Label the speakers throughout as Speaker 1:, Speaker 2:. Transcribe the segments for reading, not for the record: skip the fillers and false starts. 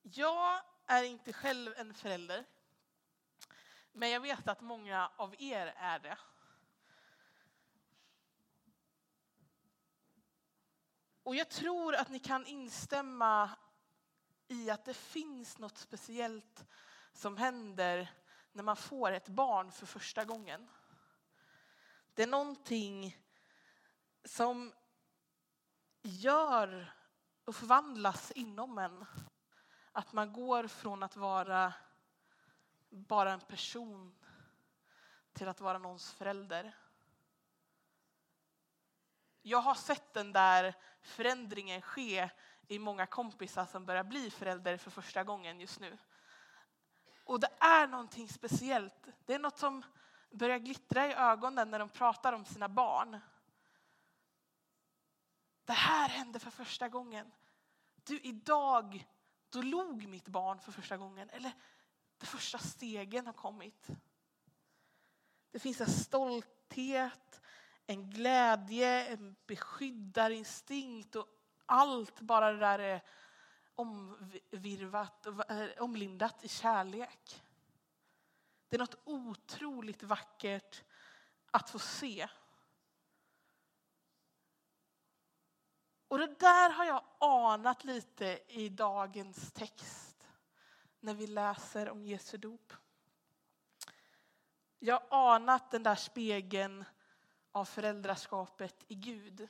Speaker 1: Jag är inte själv en förälder, men jag vet att många av er är det. Och jag tror att ni kan instämma i att det finns något speciellt som händer när man får ett barn för första gången. Det är någonting som gör och förvandlas inom en. Att man går från att vara bara en person till att vara någons förälder. Jag har sett den där förändringen ske i många kompisar som börjar bli förälder för första gången just nu. Och det är någonting speciellt. Det är något som börjar glittra i ögonen när de pratar om sina barn. Det här hände för första gången. Du, idag, då log mitt barn för första gången. Eller de första stegen har kommit. Det finns en stolthet, en glädje, en beskyddarinstinkt och allt bara det där är omvirvat och omlindat i kärlek. Det är något otroligt vackert att få se. Och det där har jag anat lite i dagens text när vi läser om Jesu dop. Jag har anat den där spegeln av föräldraskapet i Gud.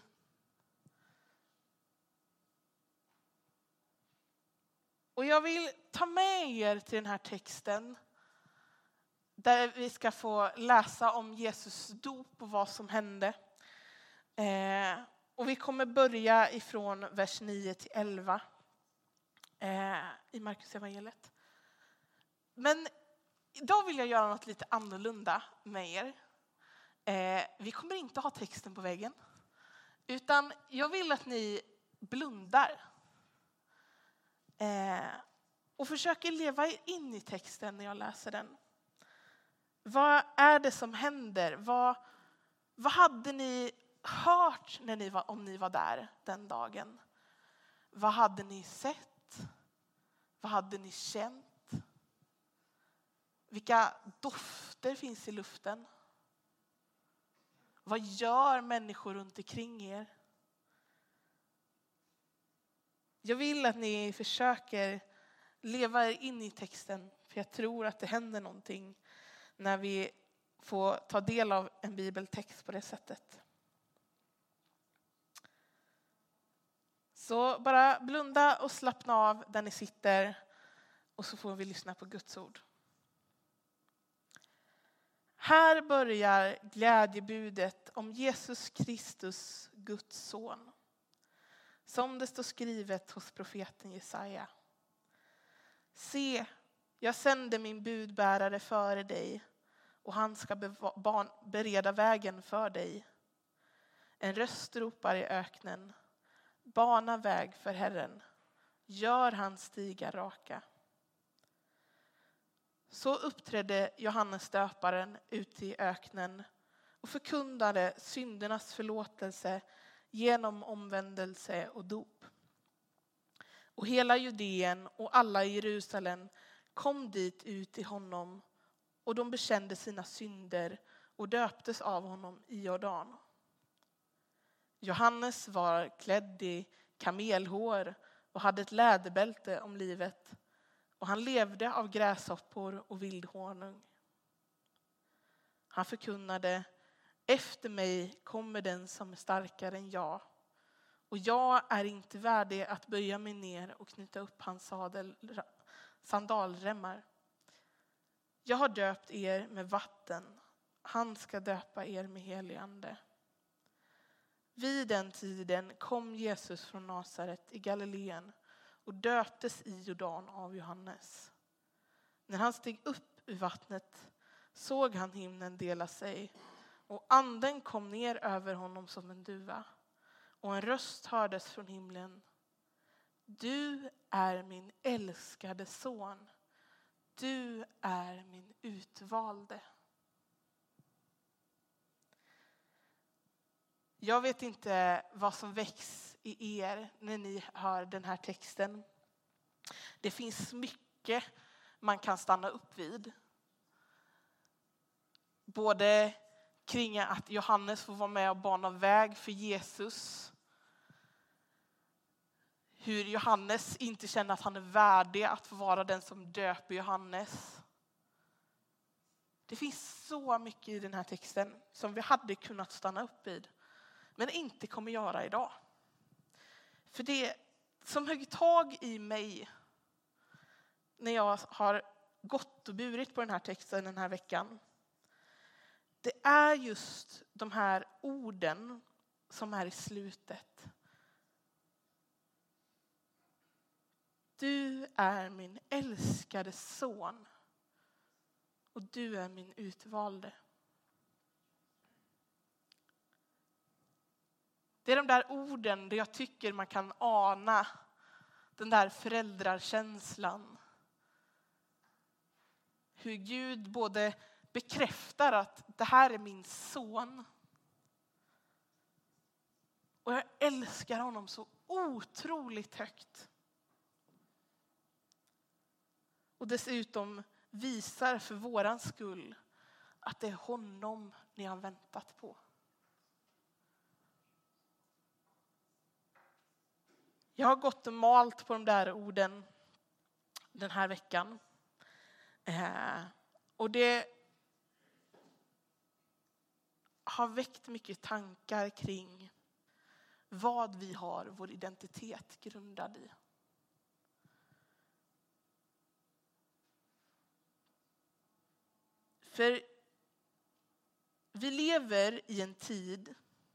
Speaker 1: Och jag vill ta med er till den här texten där vi ska få läsa om Jesus dop och vad som hände. Och vi kommer börja ifrån vers 9 till 11 i Markus evangeliet. Men idag vill jag göra något lite annorlunda med er. Vi kommer inte ha texten på väggen. Utan jag vill att ni blundar. Och försöker leva er in i texten när jag läser den. Vad är det som händer? Vad hade ni hört om ni var där den dagen? Vad hade ni sett? Vad hade ni känt? Vilka dofter finns i luften? Vad gör människor runt omkring er? Jag vill att ni försöker leva er in i texten. För jag tror att det händer någonting när vi får ta del av en bibeltext på det sättet. Så bara blunda och slappna av där ni sitter. Och så får vi lyssna på Guds ord. Här börjar glädjebudet om Jesus Kristus, Guds son. Som det står skrivet hos profeten Jesaja. Se, jag sänder min budbärare före dig och han ska bereda vägen för dig. En röst ropar i öknen. Bana väg för Herren. Gör hans stigar raka. Så uppträdde Johannes döparen ute i öknen och förkunnade syndernas förlåtelse genom omvändelse och dop. Och hela Judeen och alla i Jerusalem kom dit ut i honom och de bekände sina synder och döptes av honom i Jordan. Johannes var klädd i kamelhår och hade ett läderbälte om livet. Och han levde av gräshoppor och vildhonung. Han förkunnade, efter mig kommer den som är starkare än jag. Och jag är inte värdig att böja mig ner och knyta upp hans sandalremmar. Jag har döpt er med vatten. Han ska döpa er med helig ande. Vid den tiden kom Jesus från Nasaret i Galileen och döptes i Jordan av Johannes. När han steg upp ur vattnet såg han himlen dela sig och anden kom ner över honom som en duva. Och en röst hördes från himlen. Du är min älskade son. Du är min utvalde. Jag vet inte vad som väcks i er när ni hör den här texten. Det finns mycket man kan stanna upp vid. Både kring att Johannes får vara med och bana väg för Jesus. Hur Johannes inte känner att han är värdig att få vara den som döper Johannes. Det finns så mycket i den här texten som vi hade kunnat stanna upp vid, men inte kommer göra idag. För det som högg tag i mig när jag har gått och burit på den här texten den här veckan, det är just de här orden som är i slutet. Du är min älskade son och du är min utvalde. Det är de där orden där jag tycker man kan ana den där föräldrakänslan. Hur Gud både bekräftar att det här är min son. Och jag älskar honom så otroligt högt. Och dessutom visar för våran skull att det är honom ni har väntat på. Jag har gått och malt på de där orden den här veckan. Och det har väckt mycket tankar kring vad vi har vår identitet grundad i. För vi lever i en tid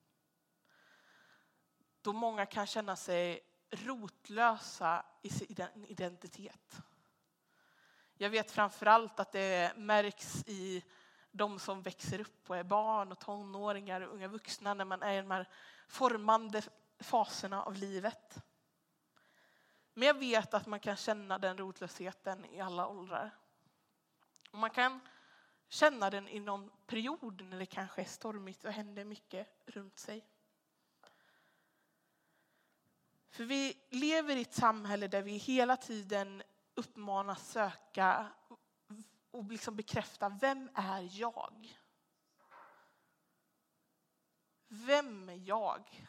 Speaker 1: då många kan känna sig rotlösa i sin identitet. Jag vet framförallt att det märks i de som växer upp och är barn och tonåringar och unga vuxna när man är i de här formande faserna av livet. Men jag vet att man kan känna den rotlösheten i alla åldrar. Och man kan känna den i någon period när det kanske är stormigt och händer mycket runt sig. För vi lever i ett samhälle där vi hela tiden uppmanas söka och liksom bekräfta, vem är jag? Vem är jag?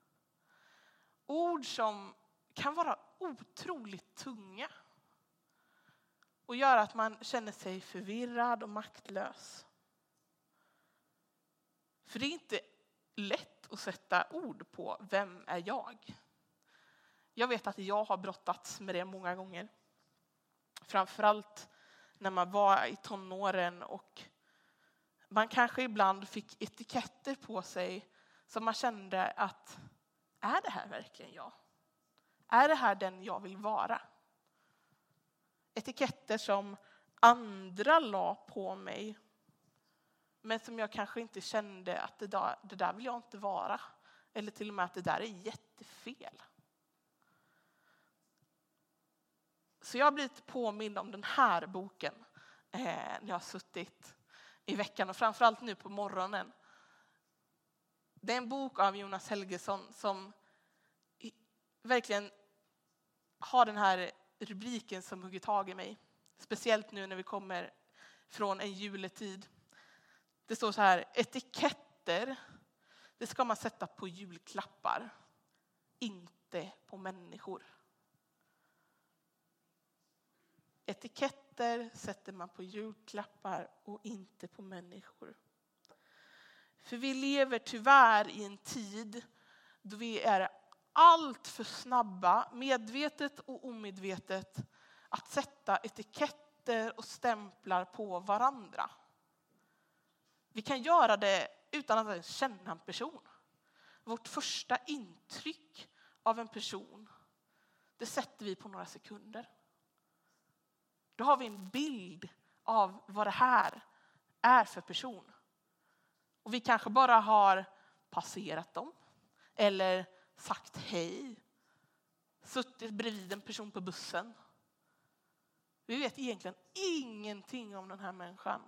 Speaker 1: Ord som kan vara otroligt tunga och göra att man känner sig förvirrad och maktlös. För det är inte lätt att sätta ord på vem är jag. Jag vet att jag har brottats med det många gånger. Framförallt när man var i tonåren och man kanske ibland fick etiketter på sig som man kände att, är det här verkligen jag? Är det här den jag vill vara? Etiketter som andra la på mig, men som jag kanske inte kände att det där vill jag inte vara. Eller till och med att det där är jättefel. Så jag har blivit påmind om den här boken när jag har suttit i veckan och framförallt nu på morgonen. Det är en bok av Jonas Helgesson som verkligen har den här rubriken som hugger tag i mig. Speciellt nu när vi kommer från en juletid. Det står så här: etiketter, det ska man sätta på julklappar, inte på människor. Etiketter sätter man på julklappar och inte på människor. För vi lever tyvärr i en tid då vi är allt för snabba, medvetet och omedvetet, att sätta etiketter och stämplar på varandra. Vi kan göra det utan att ens känna en person. Vårt första intryck av en person, det sätter vi på några sekunder. Då har vi en bild av vad det här är för person. Och vi kanske bara har passerat dem. Eller sagt hej. Suttit bredvid en person på bussen. Vi vet egentligen ingenting om den här människan.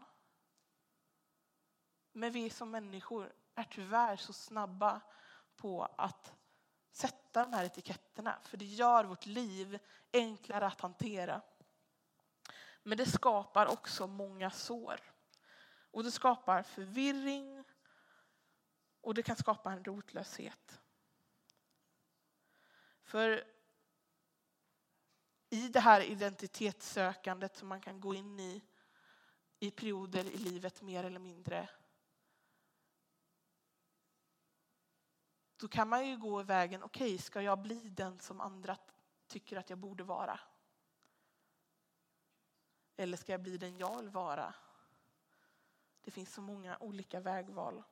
Speaker 1: Men vi som människor är tyvärr så snabba på att sätta de här etiketterna, för det gör vårt liv enklare att hantera. Men det skapar också många sår. Och det skapar förvirring och det kan skapa en rotlöshet. För i det här identitetssökandet som man kan gå in i perioder i livet mer eller mindre, då kan man ju gå vägen, okej, ska jag bli den som andra tycker att jag borde vara? Eller ska jag bli den jag vill vara? Det finns så många olika vägval.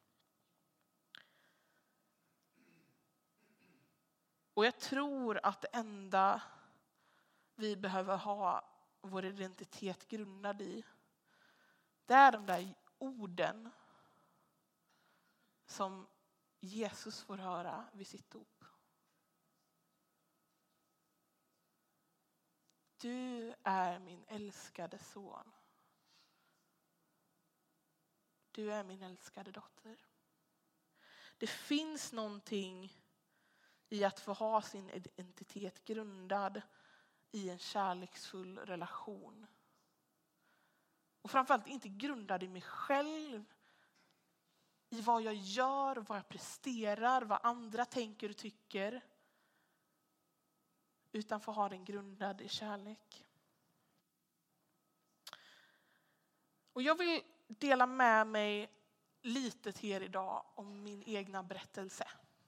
Speaker 1: Och jag tror att det enda vi behöver ha vår identitet grundad i, det är de där orden som Jesus får höra vid sitt dop. Du är min älskade son. Du är min älskade dotter. Det finns någonting i att få ha sin identitet grundad i en kärleksfull relation. Och framförallt inte grundad i mig själv, i vad jag gör, vad jag presterar, vad andra tänker och tycker. Utan få ha den grundad i kärlek. Och jag vill dela med mig lite till er idag om min egna berättelse.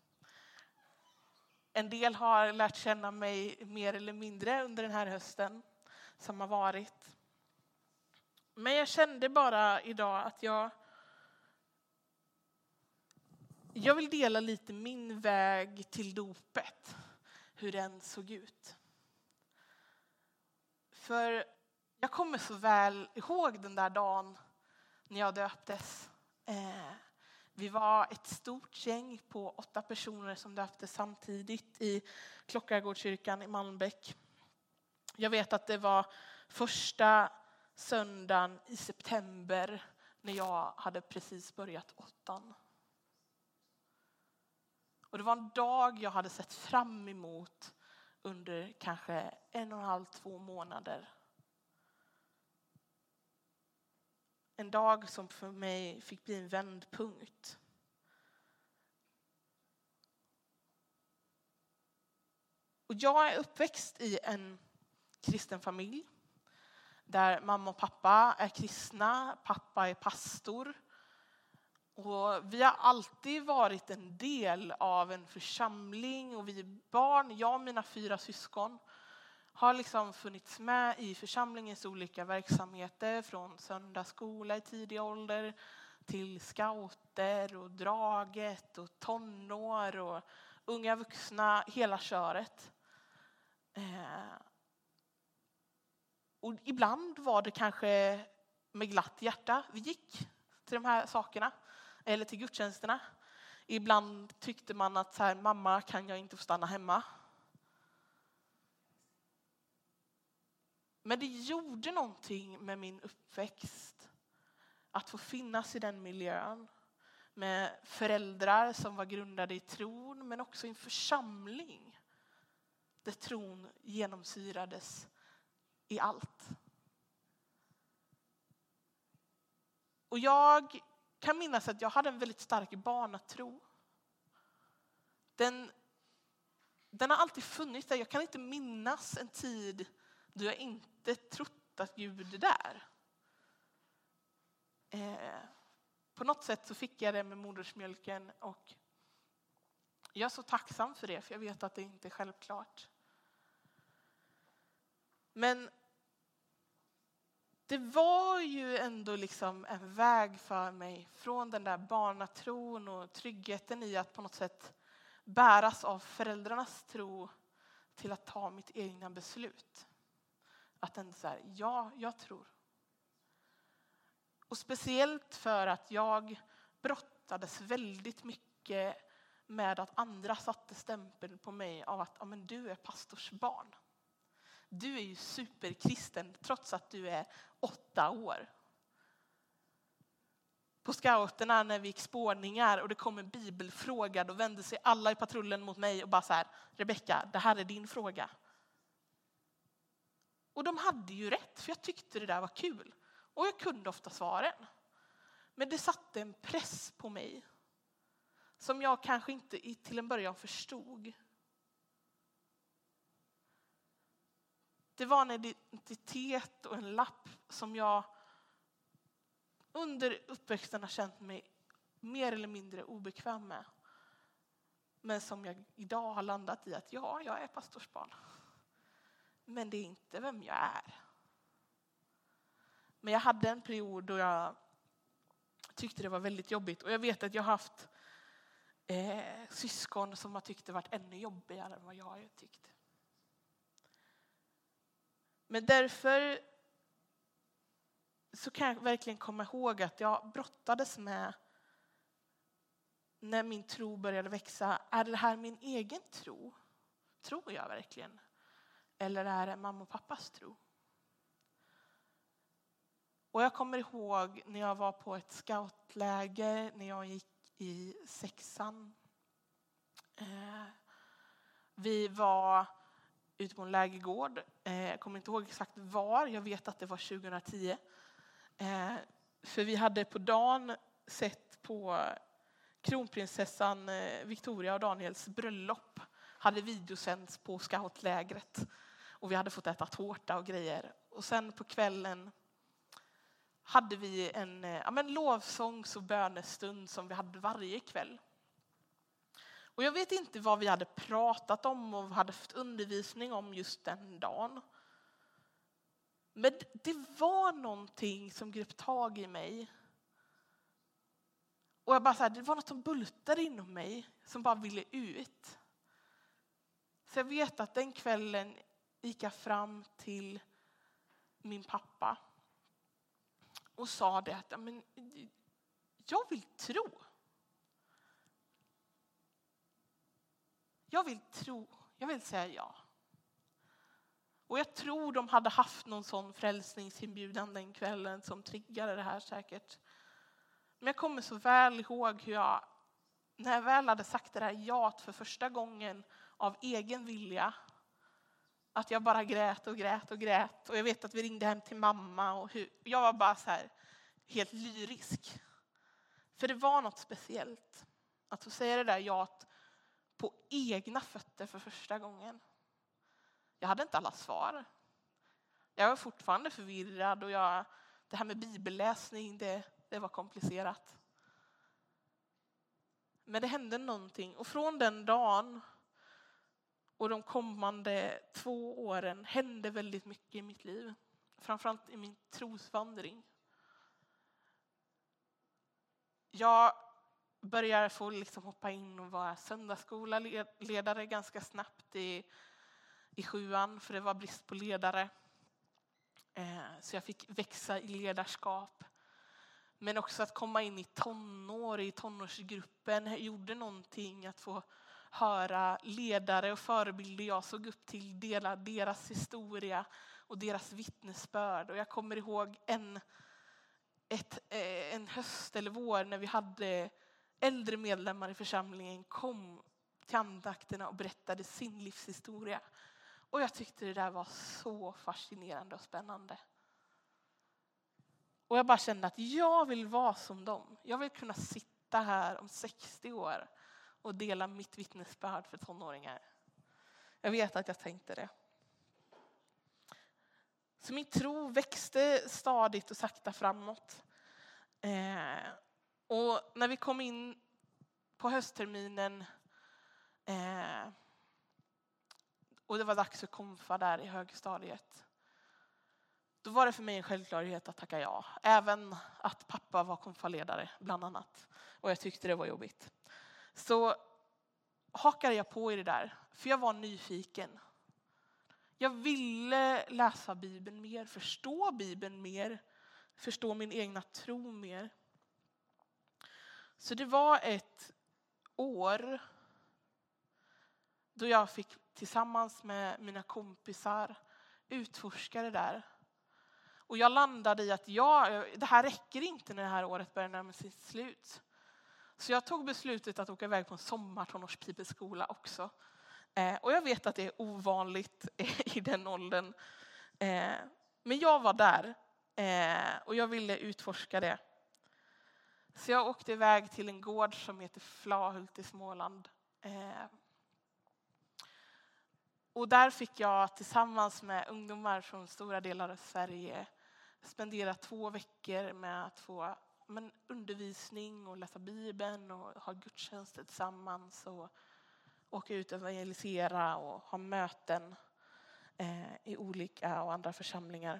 Speaker 1: En del har lärt känna mig mer eller mindre under den här hösten som har varit. Men jag kände bara idag att jag vill dela lite min väg till dopet. Hur den såg ut. För jag kommer så väl ihåg den där dagen när jag döptes. Vi var ett stort gäng på 8 personer som döptes samtidigt i Klockargårdskyrkan i Malmbäck. Jag vet att det var första söndagen i september när jag hade precis börjat 8:an. Och det var en dag jag hade sett fram emot under kanske 1,5-2 månader. En dag som för mig fick bli en vändpunkt. Och jag är uppväxt i en kristen familj. Där mamma och pappa är kristna, pappa är pastor. Och vi har alltid varit en del av en församling och vi barn, jag och mina 4 syskon, har liksom funnits med i församlingens olika verksamheter från söndagsskola i tidig ålder till scouter och draget och tonår och unga vuxna, hela köret. Och ibland var det kanske med glatt hjärta vi gick till de här sakerna eller till gudstjänsterna. Ibland tyckte man att så här, mamma, kan jag inte få stanna hemma? Men det gjorde någonting med min uppväxt att få finnas i den miljön med föräldrar som var grundade i tron men också i en församling där tron genomsyrades i allt. Och jag kan minnas att jag hade en väldigt stark barnatro. Den har alltid funnits där. Jag kan inte minnas en tid då jag inte trott att Gud är där. På något sätt så fick jag det med modersmjölken och jag är så tacksam för det, för jag vet att det inte är självklart. Men det var ju ändå liksom en väg för mig från den där barnatron och tryggheten i att på något sätt bäras av föräldrarnas tro till att ta mitt egna beslut. Att ändå så här, ja, jag tror. Och speciellt för att jag brottades väldigt mycket med att andra satte stämpel på mig av att men du är pastorsbarn. Du är ju superkristen trots att du är 8 år. på scouterna när vi gick spårningar och det kom en bibelfråga, då vände sig alla i patrullen mot mig och bara så här: Rebecka, det här är din fråga. Och de hade ju rätt, för jag tyckte det där var kul. Och jag kunde ofta svaren. Men det satte en press på mig som jag kanske inte till en början förstod. Det var en identitet och en lapp som jag under uppväxten har känt mig mer eller mindre obekväm med. Men som jag idag har landat i att ja, jag är pastorsbarn. Men det är inte vem jag är. Men jag hade en period då jag tyckte det var väldigt jobbigt. Och jag vet att jag har haft syskon som har tyckt det varit ännu jobbigare än vad jag har tyckt. Men därför så kan jag verkligen komma ihåg att jag brottades med, när min tro började växa, är det här min egen tro? Tror jag verkligen? Eller är det mamma och pappas tro? Och jag kommer ihåg när jag var på ett scoutläger, när jag gick i 6:an. Vi var ute på en lägergård. Jag kommer inte ihåg exakt var. Jag vet att det var 2010. För vi hade på dagen sett på kronprinsessan Victoria och Daniels bröllop. Hade videosänds på scoutlägret. Och vi hade fått äta tårta och grejer. Och sen på kvällen hade vi en lovsångs- och bönestund som vi hade varje kväll. Och jag vet inte vad vi hade pratat om och hade fått undervisning om just den dagen. Men det var någonting som grep tag i mig. Och jag bara så här, det var något som bultade inom mig som bara ville ut. Så jag vet att den kvällen gick jag fram till min pappa och sa det att jag vill tro. Jag vill säga ja. Och jag tror de hade haft någon sån frälsningsinbjudan den kvällen som triggade det här säkert. Men jag kommer så väl ihåg hur jag, när jag väl hade sagt det där ja för första gången av egen vilja, att jag bara grät och grät och grät. Och jag vet att vi ringde hem till mamma och jag var bara så här helt lyrisk. För det var något speciellt att få säga det där ja på egna fötter för första gången. Jag hade inte alla svar. Jag var fortfarande förvirrad och det här med bibelläsning, det var komplicerat. Men det hände någonting. Och från den dagen och de kommande 2 åren hände väldigt mycket i mitt liv. Framförallt i min trosvandring. Jag började få hoppa in och vara söndagsskola-ledare ganska snabbt i 7:an, för det var brist på ledare. Så jag fick växa i ledarskap. Men också att komma in i tonårsgruppen gjorde någonting. Att få höra ledare och förebilder jag såg upp till dela deras historia och deras vittnesbörd. Och jag kommer ihåg en höst eller vår när vi hade äldre medlemmar i församlingen kom till andakterna och berättade sin livshistoria. Och jag tyckte det där var så fascinerande och spännande. Och jag bara kände att jag vill vara som dem. Jag vill kunna sitta här om 60 år och dela mitt vittnesbörd för tonåringar. Jag vet att jag tänkte det. Så min tro växte stadigt och sakta framåt. Och när vi kom in på höstterminen och det var dags för konfa där i högstadiet, då var det för mig en självklarhet att tacka ja. Även att pappa var konfaledare bland annat. Och jag tyckte det var jobbigt. Så hakade jag på i det där. För jag var nyfiken. Jag ville läsa Bibeln mer. Förstå Bibeln mer. Förstå min egna tro mer. Så det var ett år då jag fick tillsammans med mina kompisar utforska det där. Och jag landade i att det här räcker inte när det här året börjar närma sig sitt slut. Så jag tog beslutet att åka iväg på en sommartonårspibelskola också. Och jag vet att det är ovanligt i den åldern. Men jag var där och jag ville utforska det. Så jag åkte iväg till en gård som heter Flahult i Småland. Och där fick jag tillsammans med ungdomar från stora delar av Sverige spendera 2 veckor med att få undervisning och läsa Bibeln och ha gudstjänster tillsammans och åka ut och evangelisera och ha möten i olika och andra församlingar.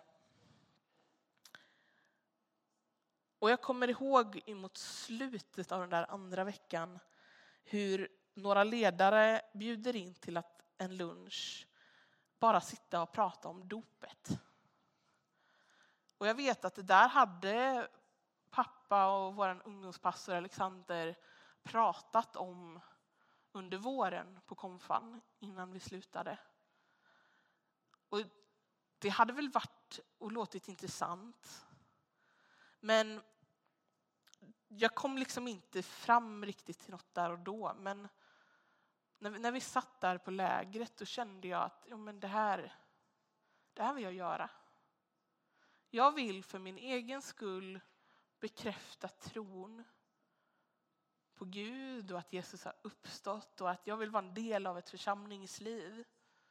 Speaker 1: Och jag kommer ihåg emot slutet av den där andra veckan hur några ledare bjuder in till att en lunch bara sitta och prata om dopet. Och jag vet att det där hade pappa och vår ungdomspastor Alexander pratat om under våren på konfan innan vi slutade. Och det hade väl varit och låtit intressant. Men jag kom liksom inte fram riktigt till något där och då. Men när vi satt där på lägret då kände jag att det här vill jag göra. Jag vill för min egen skull bekräfta tron på Gud och att Jesus har uppstått och att jag vill vara en del av ett församlingsliv.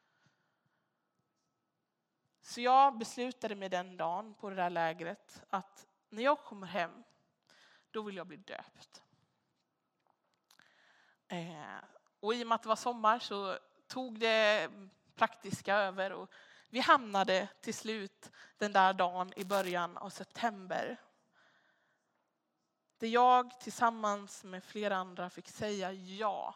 Speaker 1: Så jag beslutade mig den dagen på det där lägret att när jag kommer hem då vill jag bli döpt. Och i och med att det var sommar så tog det praktiska över och vi hamnade till slut den där dagen i början av september. Där jag tillsammans med flera andra fick säga ja.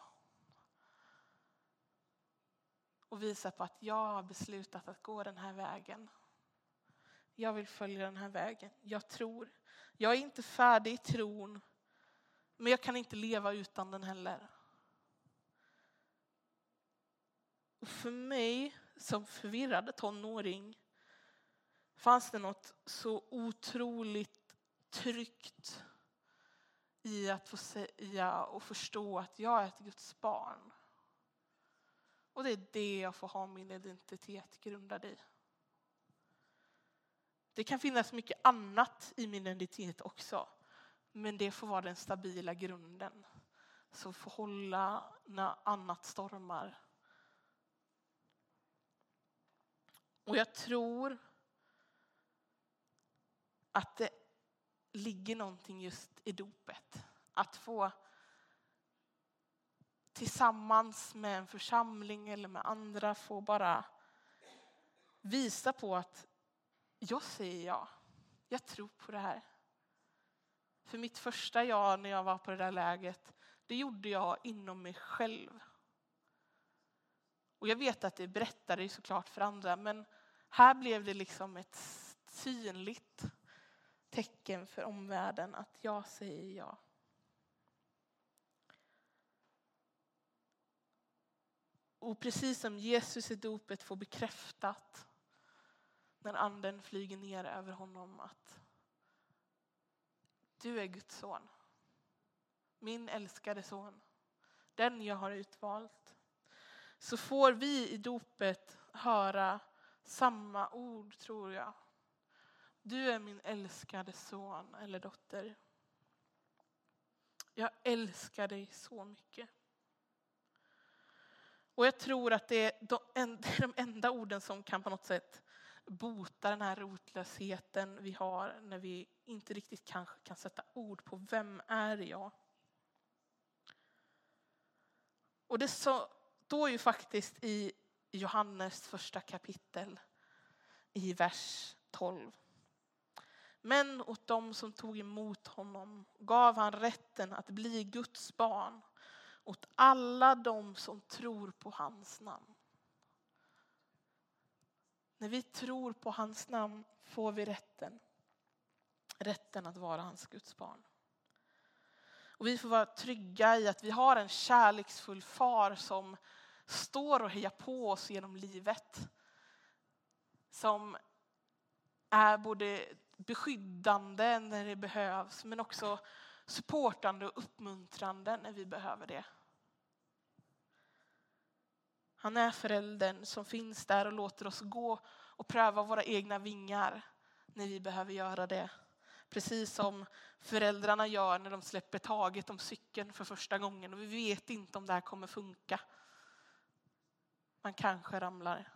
Speaker 1: Och visa på att jag har beslutat att gå den här vägen. Jag vill följa den här vägen. Jag tror. Jag är inte färdig i tron. Men jag kan inte leva utan den heller. Och för mig som förvirrad tonåring fanns det något så otroligt tryggt i att få säga och förstå att jag är ett Guds barn. Och det är det jag får ha min identitet grundad i. Det kan finnas mycket annat i min identitet också. Men det får vara den stabila grunden. Som får hålla när annat stormar. Och jag tror att det ligger någonting just i dopet. Att få tillsammans med en församling eller med andra få bara visa på att jag säger ja. Jag tror på det här. För mitt första ja när jag var på det där läget, det gjorde jag inom mig själv. Och jag vet att det berättade ju såklart för andra, men här blev det liksom ett synligt tecken för omvärlden att jag säger ja. Och precis som Jesus i dopet får bekräftat när anden flyger ner över honom att du är Guds son. Min älskade son. Den jag har utvalt. Så får vi i dopet höra samma ord, tror jag. Du är min älskade son eller dotter. Jag älskar dig så mycket. Och jag tror att det är de enda orden som kan på något sätt bota den här rotlösheten vi har när vi inte riktigt kanske kan sätta ord på vem är jag. Och det står ju faktiskt i Johannes första kapitel i vers 12. Men åt dem som tog emot honom gav han rätten att bli Guds barn. Åt alla de som tror på hans namn. När vi tror på hans namn får vi rätten att vara hans Guds barn. Och vi får vara trygga i att vi har en kärleksfull far som står och hejar på oss genom livet. Som är både beskyddande när det behövs, men också supportande och uppmuntrande när vi behöver det. Han är föräldern som finns där och låter oss gå och pröva våra egna vingar när vi behöver göra det. Precis som föräldrarna gör när de släpper taget om cykeln för första gången och vi vet inte om det här kommer funka. Man kanske ramlar.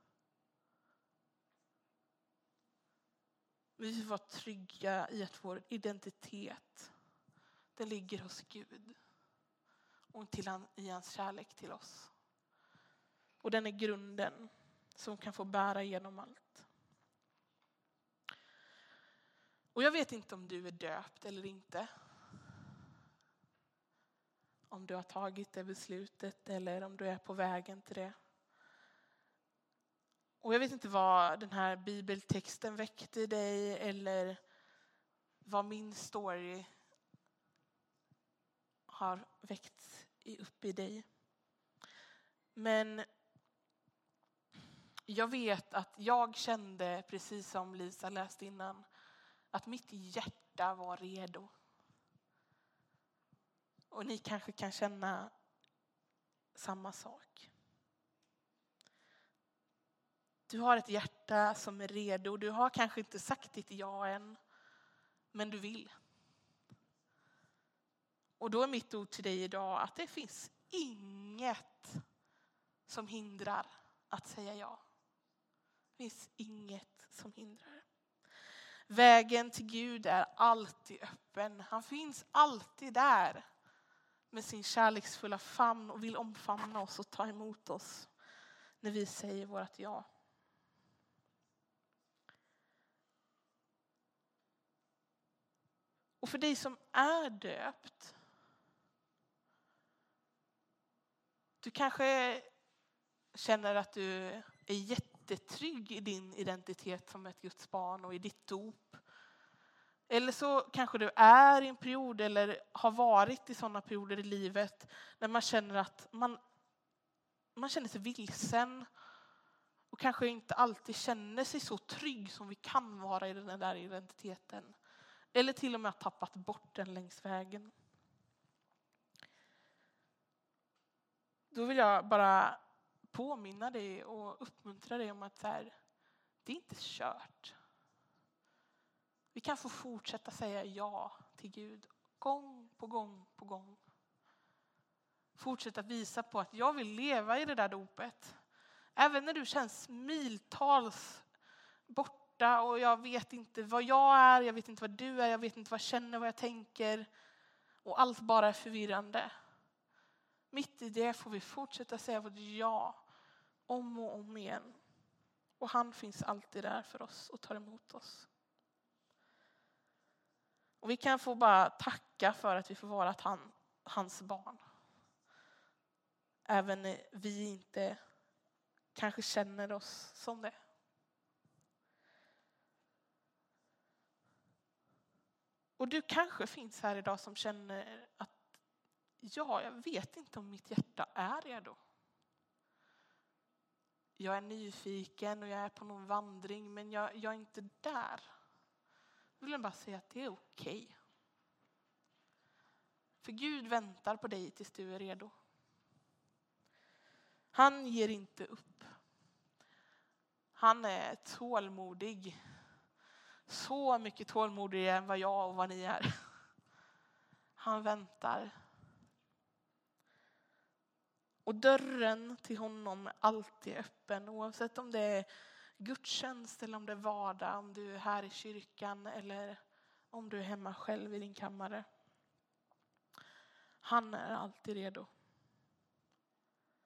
Speaker 1: Vi får vara trygga i att vår identitet, den ligger hos Gud och i hans kärlek till oss. Och den är grunden som kan få bära igenom allt. Och jag vet inte om du är döpt eller inte. Om du har tagit det beslutet eller om du är på vägen till det. Och jag vet inte vad den här bibeltexten väckte i dig eller vad min story har väckt upp i dig. Men jag vet att jag kände, precis som Lisa läste innan, att mitt hjärta var redo. Och ni kanske kan känna samma sak. Du har ett hjärta som är redo. Du har kanske inte sagt ditt ja än, men du vill. Och då är mitt ord till dig idag att det finns inget som hindrar att säga ja. Det finns inget som hindrar. Vägen till Gud är alltid öppen. Han finns alltid där med sin kärleksfulla famn och vill omfamna oss och ta emot oss när vi säger vårt ja. Och för dig som är döpt, du kanske känner att du är jättetrygg i din identitet som ett Guds barn och i ditt dop. Eller så kanske du är i en period eller har varit i sådana perioder i livet när man känner att man känner sig vilsen och kanske inte alltid känner sig så trygg som vi kan vara i den där identiteten. Eller till och med har tappat bort den längs vägen. Då vill jag bara påminna dig och uppmuntra dig om att det är inte kört. Vi kan få fortsätta säga ja till Gud gång på gång på gång. Fortsätta visa på att jag vill leva i det där dopet. Även när du känns miltals borta och jag vet inte vad jag är, jag vet inte vad du är, jag vet inte vad jag känner, vad jag tänker. Och allt bara är förvirrande. Mitt i det får vi fortsätta säga vårt ja om och om igen. Och han finns alltid där för oss och tar emot oss. Och vi kan få bara tacka för att vi får vara hans barn. Även när vi inte kanske känner oss som det. Och du kanske finns här idag som känner att jag vet inte om mitt hjärta är redo. Jag är nyfiken och jag är på någon vandring, men jag är inte där. Jag vill bara säga att det är okej. För Gud väntar på dig tills du är redo. Han ger inte upp. Han är tålmodig. Så mycket tålmodigare än vad jag och vad ni är. Han väntar. Och dörren till honom är alltid öppen. Oavsett om det är gudstjänst eller om det är vardag. Om du är här i kyrkan eller om du är hemma själv i din kammare. Han är alltid redo.